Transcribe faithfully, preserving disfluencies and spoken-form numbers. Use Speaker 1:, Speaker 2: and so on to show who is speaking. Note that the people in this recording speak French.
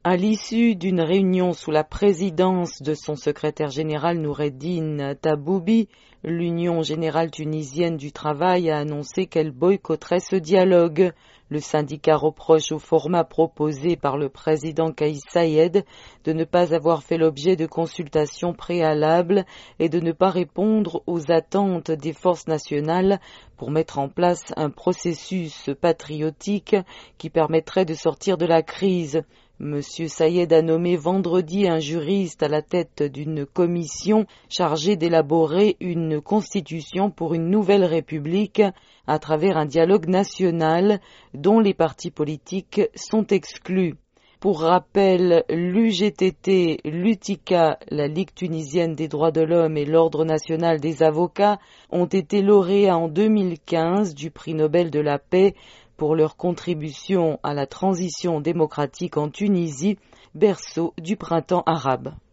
Speaker 1: À l'issue d'une réunion sous la présidence de son secrétaire général Noureddine Taboubi, l'Union générale tunisienne du travail a annoncé qu'elle boycotterait ce dialogue. Le syndicat reproche au format proposé par le président Kais Saied de ne pas avoir fait l'objet de consultations préalables et de ne pas répondre aux attentes des forces nationales pour mettre en place un processus patriotique qui permettrait de sortir de la crise. Monsieur Saied a nommé vendredi un juriste à la tête d'une commission chargée d'élaborer une constitution pour une nouvelle république à travers un dialogue national dont les partis politiques sont exclus. Pour rappel, l'U G T T, l'U T I C A, la Ligue tunisienne des droits de l'homme et l'Ordre national des avocats ont été lauréats en deux mille quinze du prix Nobel de la paix pour leur contribution à la transition démocratique en Tunisie, berceau du printemps arabe.